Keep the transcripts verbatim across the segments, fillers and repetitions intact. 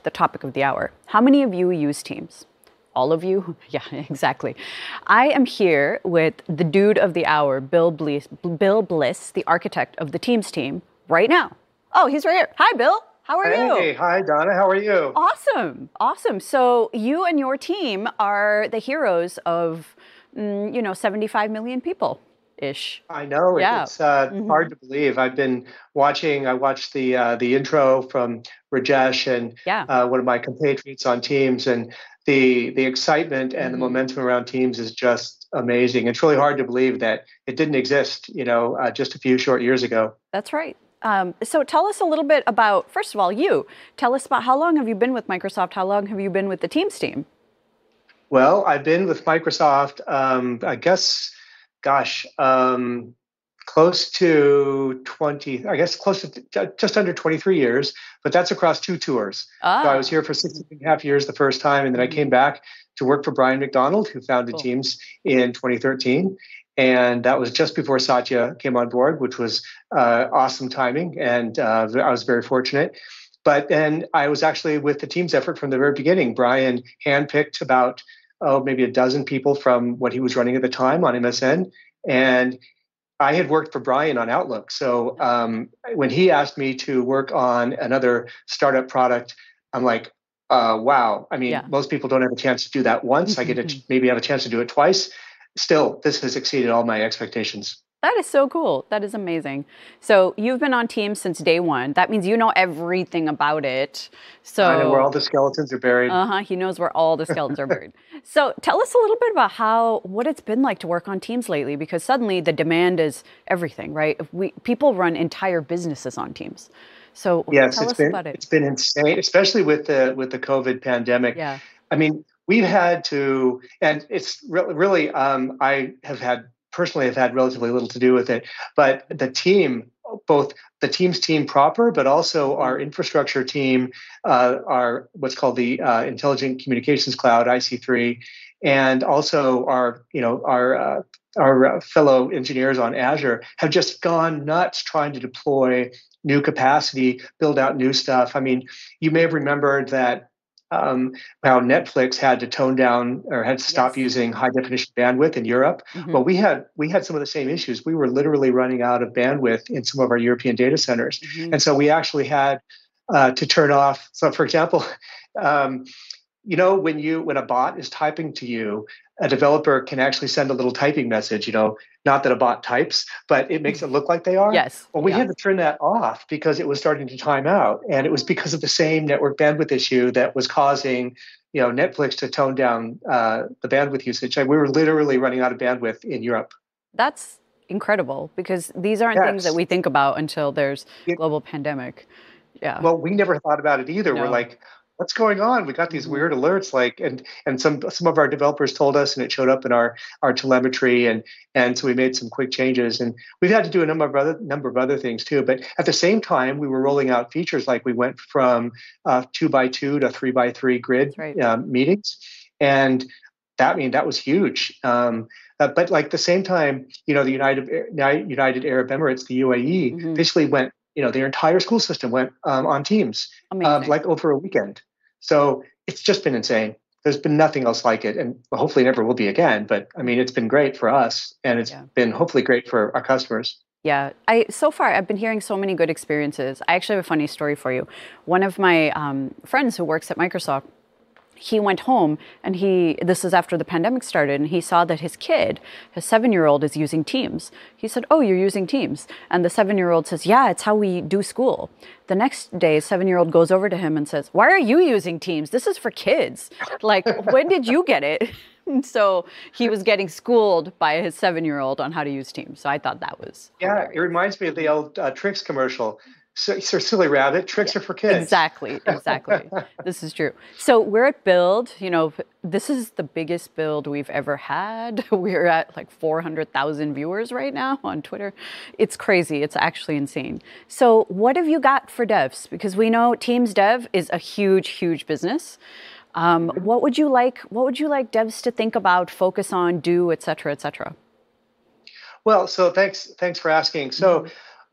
the topic of the hour. How many of you use Teams? All of you? Yeah, exactly. I am here with the dude of the hour, Bill Bliss, Bill Bliss, the architect of the Teams team, right now. Oh, he's right here. Hi, Bill. How are hey, you? Hey, hi, Donna. How are you? Awesome. Awesome. So you and your team are the heroes of, mm, you know, seventy-five million people. Ish. I know Yeah. it's uh, Mm-hmm. hard to believe. I've been watching. I watched the uh, the intro from Rajesh and yeah. uh, one of my compatriots on Teams, and the the excitement and mm-hmm. the momentum around Teams is just amazing. It's really hard to believe that it didn't exist, you know, uh, just a few short years ago. That's right. Um, so tell us a little bit about, first of all, you. Tell us about how long have you been with Microsoft? How long have you been with the Teams team? Well, I've been with Microsoft, um, I guess. Gosh, um, close to twenty, I guess close to just under twenty-three years, but that's across two tours. Ah. So I was here for sixteen and a half years the first time, and then I came back to work for Brian McDonald, who founded cool. Teams in twenty thirteen. And that was just before Satya came on board, which was uh, awesome timing, and uh, I was very fortunate. But then I was actually with the Teams effort from the very beginning. Brian handpicked about oh, maybe a dozen people from what he was running at the time on M S N. And I had worked for Brian on Outlook. So um, when he asked me to work on another startup product, I'm like, uh, wow. I mean, yeah. most people don't have a chance to do that once. I get to maybe have a chance to do it twice. Still, this has exceeded all my expectations. That is so cool. That is amazing. So you've been on Teams since day one. That means you know everything about it. So I know where all the skeletons are buried. Uh-huh. He knows where all the skeletons are buried. So tell us a little bit about how, what it's been like to work on Teams lately, because suddenly the demand is everything, right? We people run entire businesses on Teams. So yes, tell it's us been, about it. It's been insane, especially with the with the COVID pandemic. Yeah. I mean, we've had to, and it's re- really, um, I have had personally have had relatively little to do with it, but the team, both the Teams team proper, but also our infrastructure team, uh, our what's called the uh, Intelligent Communications Cloud, I C three, and also our, you know, our uh, our fellow engineers on Azure have just gone nuts trying to deploy new capacity, build out new stuff. I mean, you may have remembered that Um, how Netflix had to tone down or had to stop yes. using high definition bandwidth in Europe. Mm-hmm. Well, we had we had some of the same issues. We were literally running out of bandwidth in some of our European data centers, mm-hmm. and so we actually had uh, to turn off. So, for example, um, you know, when you when a bot is typing to you, a developer can actually send a little typing message. You know, not that a bot types, but it makes it look like they are. Yes. Well, we yeah. had to turn that off because it was starting to time out, and it was because of the same network bandwidth issue that was causing, you know, Netflix to tone down uh, the bandwidth usage. And we were literally running out of bandwidth in Europe. That's incredible, because these aren't yes. things that we think about until there's a global it, pandemic. Yeah. Well, we never thought about it either. No. We're like, what's going on? We got these mm-hmm. weird alerts, like, and and some some of our developers told us, and it showed up in our our telemetry, and and so we made some quick changes, and we've had to do a number of other number of other things too. But at the same time, we were rolling out features, like we went from uh, two by two to three by three grid right. um, meetings, and that I mean that was huge. Um, uh, but like the same time, you know, the United United Arab Emirates, the U A E, mm-hmm. basically went. You know, their entire school system went um, on Teams, um, like over a weekend. So it's just been insane. There's been nothing else like it, and hopefully never will be again. But I mean, it's been great for us, and it's yeah. been hopefully great for our customers. Yeah, I so far I've been hearing so many good experiences. I actually have a funny story for you. One of my um, friends who works at Microsoft, he went home, and he, this is after the pandemic started, and he saw that his kid, his seven-year-old, is using Teams. He said, oh, you're using Teams. And the seven-year-old says, yeah, it's how we do school. The next day, seven-year-old goes over to him and says, why are you using Teams? This is for kids. Like, when did you get it? So he was getting schooled by his seven-year-old on how to use Teams. So I thought that was Yeah, hilarious. It reminds me of the old uh, Trix commercial. So, so silly rabbit, tricks yeah, are for kids. Exactly, exactly. This is true. So we're at Build. You know, this is the biggest Build we've ever had. We're at like four hundred thousand viewers right now on Twitter. It's crazy. It's actually insane. So what have you got for devs? Because we know Teams Dev is a huge, huge business. Um, what would you like? What would you like devs to think about, focus on, do, et cetera, et cetera? Well, so thanks, thanks for asking. So. Mm-hmm.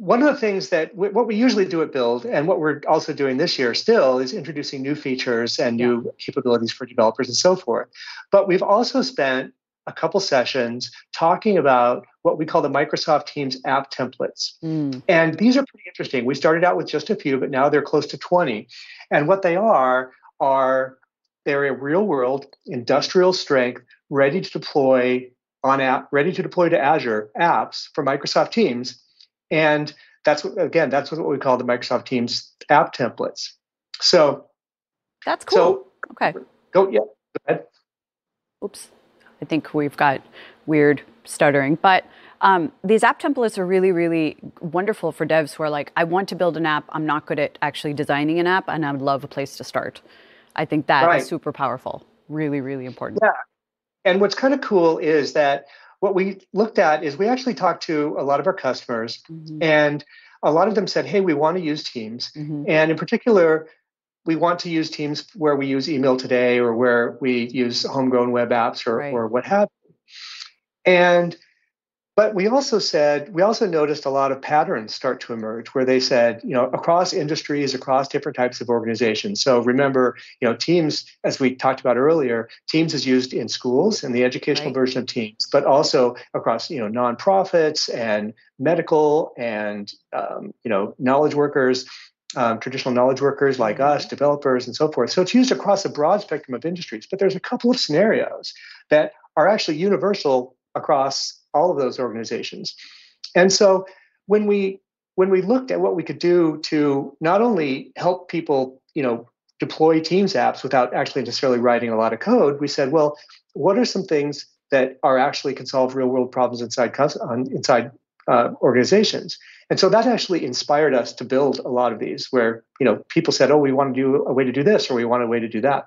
one of the things that we, what we usually do at Build, and what we're also doing this year still, is introducing new features and new yeah. capabilities for developers and so forth. But we've also spent a couple sessions talking about what we call the Microsoft Teams app templates. Mm. And these are pretty interesting. We started out with just a few, but now they're close to twenty. And what they are, are they're a real world, industrial strength, ready to deploy on app, ready to deploy to Azure apps for Microsoft Teams. And that's what, again, that's what we call the Microsoft Teams app templates. So that's cool. So, okay. Go, yeah, go ahead. Oops. I think we've got weird stuttering, but um, these app templates are really, really wonderful for devs who are like, I want to build an app. I'm not good at actually designing an app, and I would love a place to start. I think that right. is super powerful. Really, really important. Yeah. And what's kind of cool is that what we looked at is we actually talked to a lot of our customers, mm-hmm. and a lot of them said, hey, we want to use Teams. Mm-hmm. And in particular, we want to use Teams where we use email today or where we use homegrown web apps or, right. or what have you. And but we also said, we also noticed a lot of patterns start to emerge where they said, you know, across industries, across different types of organizations. So remember, you know, Teams, as we talked about earlier, Teams is used in schools and the educational right. version of Teams, but also across, you know, nonprofits and medical and, um, you know, knowledge workers, um, traditional knowledge workers like mm-hmm. us, developers and so forth. So it's used across a broad spectrum of industries, but there's a couple of scenarios that are actually universal across all of those organizations. And so when we when we looked at what we could do to not only help people, you know, deploy Teams apps without actually necessarily writing a lot of code, we said, well, what are some things that are actually can solve real world problems inside inside uh, organizations? And so that actually inspired us to build a lot of these where, you know, people said, oh, we want to do a way to do this, or we want a way to do that.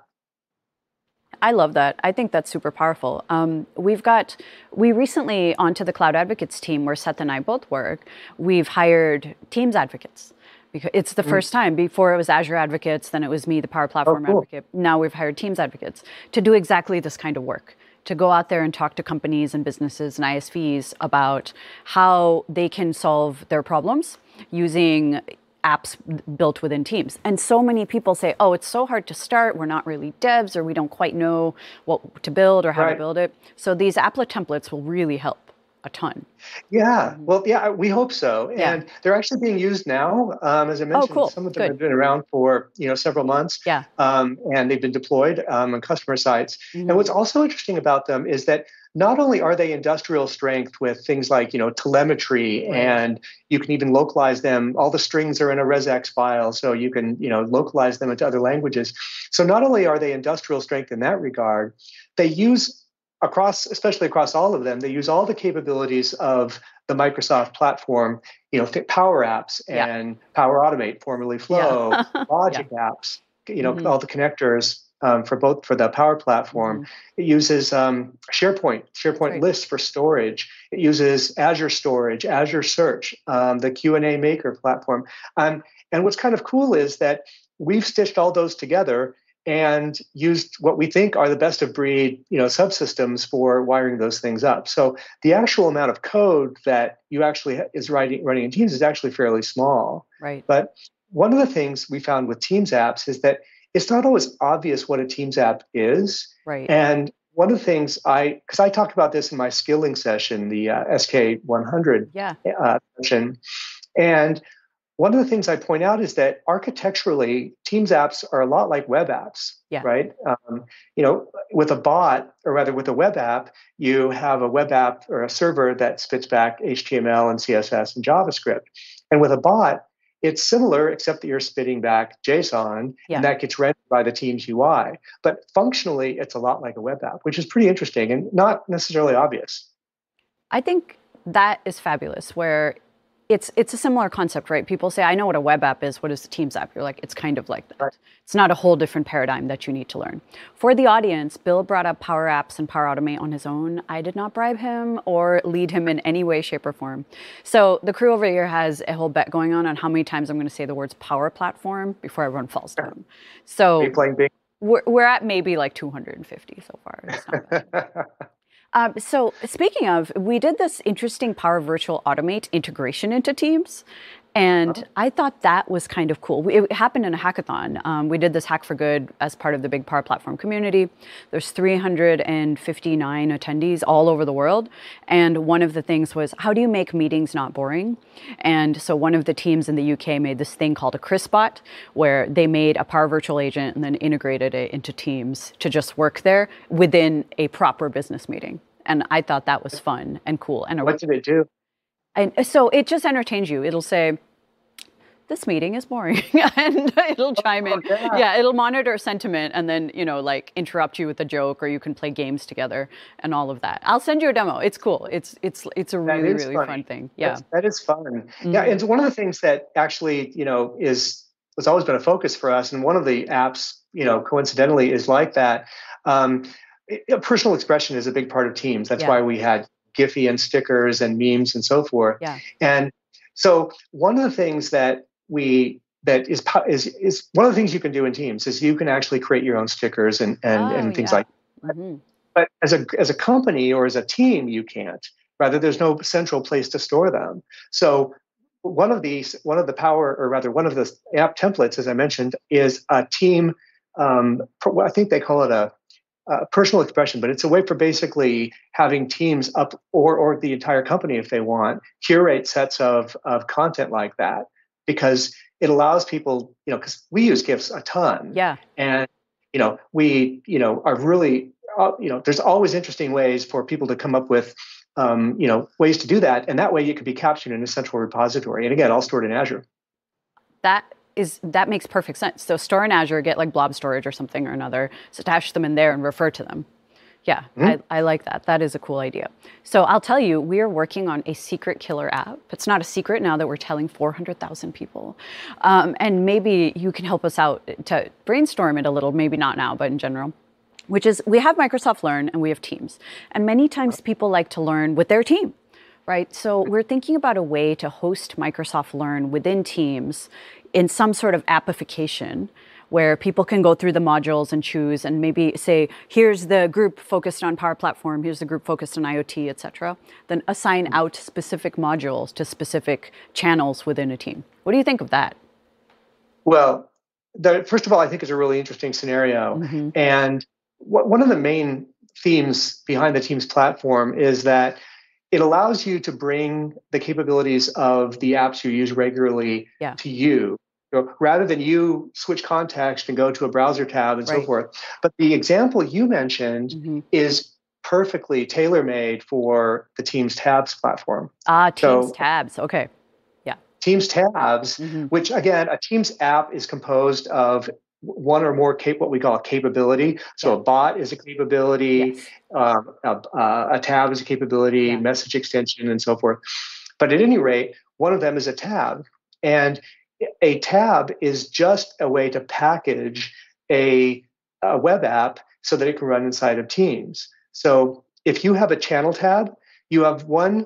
I love that. I think that's super powerful. Um, we've got, we recently, onto the Cloud Advocates team, where Seth and I both work, we've hired Teams advocates. Because it's the mm. first time. Before it was Azure advocates, then it was me, the Power Platform oh, cool. advocate. Now we've hired Teams advocates to do exactly this kind of work, to go out there and talk to companies and businesses and I S Vs about how they can solve their problems using apps built within Teams. And so many people say, oh, it's so hard to start. We're not really devs, or we don't quite know what to build or how right. to build it. So these applet templates will really help a ton. Yeah, well, yeah, we hope so. And yeah. they're actually being used now. Um, as I mentioned, oh, cool. some of them Good. have been around for, you know, several months. Yeah. Um, and they've been deployed um, on customer sites. Mm-hmm. And what's also interesting about them is that not only are they industrial strength with things like, you know, telemetry, right. and you can even localize them. All the strings are in a regex file, so you can, you know, localize them into other languages. So not only are they industrial strength in that regard, they use across, especially across all of them, they use all the capabilities of the Microsoft platform, you know, Power Apps and yeah. Power Automate, formerly Flow, yeah. Logic yeah. apps, you know, mm-hmm. all the connectors um, for both for the Power Platform. Mm-hmm. It uses um, SharePoint, SharePoint right. lists for storage. It uses Azure Storage, Azure Search, um, the Q and A Maker platform. Um, and what's kind of cool is that we've stitched all those together and used what we think are the best of breed, you know, subsystems for wiring those things up. So the actual amount of code that you actually is writing running in Teams is actually fairly small. Right. But one of the things we found with Teams apps is that it's not always obvious what a Teams app is. Right. And one of the things I, because I talked about this in my skilling session, the uh, S K one hundred yeah. uh, session, and one of the things I point out is that architecturally, Teams apps are a lot like web apps, yeah. right? Um, you know, with a bot, or rather with a web app, you have a web app or a server that spits back H T M L and C S S and JavaScript. And with a bot, it's similar, except that you're spitting back JSON, yeah. and that gets rendered by the Teams U I. But functionally, it's a lot like a web app, which is pretty interesting and not necessarily obvious. I think that is fabulous, where It's it's a similar concept, right? People say, I know what a web app is. What is a Teams app? You're like, it's kind of like that. Right. It's not a whole different paradigm that you need to learn. For the audience, Bill brought up Power Apps and Power Automate on his own. I did not bribe him or lead him in any way, shape, or form. So the crew over here has a whole bet going on on how many times I'm going to say the words Power Platform before everyone falls down. So Are you playing big? We're, we're at maybe like two hundred fifty so far. It's not bad. Um, so speaking of, we did this interesting Power Virtual Automate integration into Teams. And I thought that was kind of cool. It happened in a hackathon. Um, we did this Hack for Good as part of the big Power Platform community. There's three hundred fifty-nine attendees all over the world. And one of the things was, how do you make meetings not boring? And so one of the teams in the U K made this thing called a ChrisBot, where they made a Power Virtual Agent and then integrated it into Teams to just work there within a proper business meeting. And I thought that was fun and cool. And what did it do? And so it just entertains you. It'll say, this meeting is boring, and it'll chime in. Oh, yeah. yeah, it'll monitor sentiment and then, you know, like interrupt you with a joke, or you can play games together and all of that. I'll send you a demo. It's cool. It's it's it's a really, really funny. fun thing. Yeah. That's, that is fun. Mm-hmm. Yeah, and one of the things that actually, you know, is has always been a focus for us, and one of the apps, you know, coincidentally is like that. Um, it, personal expression is a big part of Teams. That's yeah. why we had Giphy and stickers and memes and so forth. Yeah. And so one of the things that we that is is is one of the things you can do in Teams is you can actually create your own stickers and and, oh, and things yeah. like that. Mm-hmm. But as a as a company or as a team, you can't. Rather, there's no central place to store them. So one of these, one of the power, or rather, one of the app templates, as I mentioned, is a team. Um, I think they call it a Uh, personal expression, but it's a way for basically having teams up, or or the entire company, if they want, curate sets of of content like that, because it allows people, you know, because we use GIFs a ton, yeah, and you know we you know are really uh, you know there's always interesting ways for people to come up with um, you know ways to do that, and that way it could be captured in a central repository, and again, all stored in Azure. That. Is, that makes perfect sense. So store in Azure, get like blob storage or something or another, stash them in there and refer to them. Yeah, mm-hmm. I, I like that. That is a cool idea. So I'll tell you, we are working on a secret killer app. It's not a secret now that we're telling four hundred thousand people. Um, and maybe you can help us out to brainstorm it a little, maybe not now, but in general, which is we have Microsoft Learn and we have Teams. And many times people like to learn with their team. Right. So we're thinking about a way to host Microsoft Learn within Teams in some sort of appification where people can go through the modules and choose and maybe say, here's the group focused on Power Platform, here's the group focused on IoT, et cetera. Then assign out specific modules to specific channels within a team. What do you think of that? Well, the, first of all, I think it's a really interesting scenario. Mm-hmm. And what, one of the main themes behind the Teams platform is that it allows you to bring the capabilities of the apps you use regularly yeah. to you, you know, rather than you switch context and go to a browser tab and right. so forth. But the example you mentioned mm-hmm. is perfectly tailor-made for the Teams Tabs platform. Ah, Teams so, Tabs. Okay. Yeah. Teams Tabs, mm-hmm. which again, a Teams app is composed of one or more cap- what we call a capability. So yeah. a bot is a capability, yes. um, a, a tab is a capability, yeah. message extension, and so forth. But at any rate, one of them is a tab. And a tab is just a way to package a, a web app so that it can run inside of Teams. So if you have a channel tab, you have one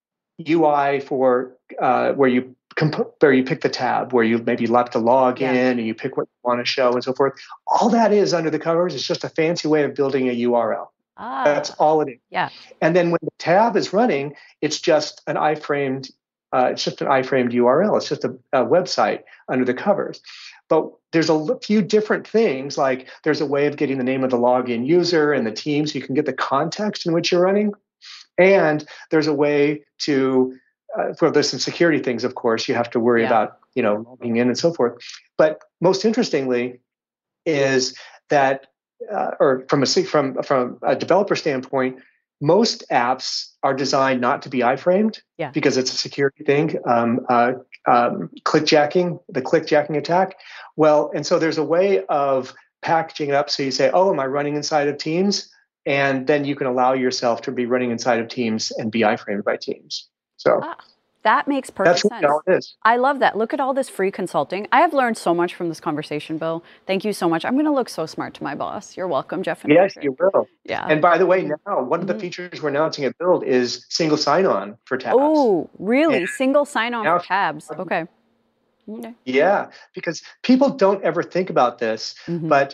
U I for uh, where you Comp- where you pick the tab, where you maybe left to log yeah. in and you pick what you want to show and so forth. All that is under the covers is just a fancy way of building a U R L. Ah, That's all it is. Yeah. And then when the tab is running, it's just an iframed, uh, it's just an iframed U R L. It's just a, a website under the covers. But there's a few different things, like there's a way of getting the name of the login user and the team so you can get the context in which you're running. And there's a way to Uh, well, there's some security things, of course, you have to worry yeah. about, you know, logging in and so forth. But most interestingly is that, uh, or from a from from a developer standpoint, most apps are designed not to be iframed yeah. because it's a security thing. Um, uh, um, clickjacking, the clickjacking attack. Well, and so there's a way of packaging it up so you say, oh, am I running inside of Teams? And then you can allow yourself to be running inside of Teams and be iframed by Teams. So ah, that makes perfect that's sense. How it is. I love that. Look at all this free consulting. I have learned so much from this conversation, Bill. Thank you so much. I'm going to look so smart to my boss. You're welcome, Jeff. And yes, Patrick. You will. Yeah. And by the way, now one mm-hmm. of the features we're announcing at Build is single sign-on for tabs. Oh, really? And single sign-on for tabs. Okay. okay. Yeah, because people don't ever think about this, mm-hmm. but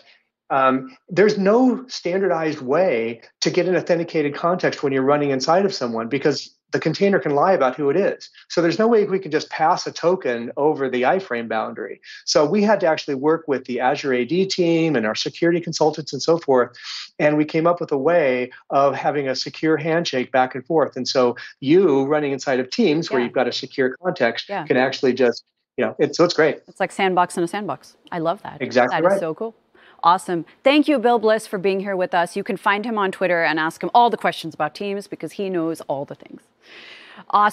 Um, there's no standardized way to get an authenticated context when you're running inside of someone, because the container can lie about who it is. So there's no way we can just pass a token over the iframe boundary. So we had to actually work with the Azure A D team and our security consultants and so forth. And we came up with a way of having a secure handshake back and forth. And so you running inside of Teams, where Yeah. you've got a secure context, Yeah. can actually just, you know, it's, so it's great. It's like sandbox in a sandbox. I love that. Exactly That is right. so cool. Awesome. Thank you, Bill Bliss, for being here with us. You can find him on Twitter and ask him all the questions about Teams because he knows all the things. Awesome.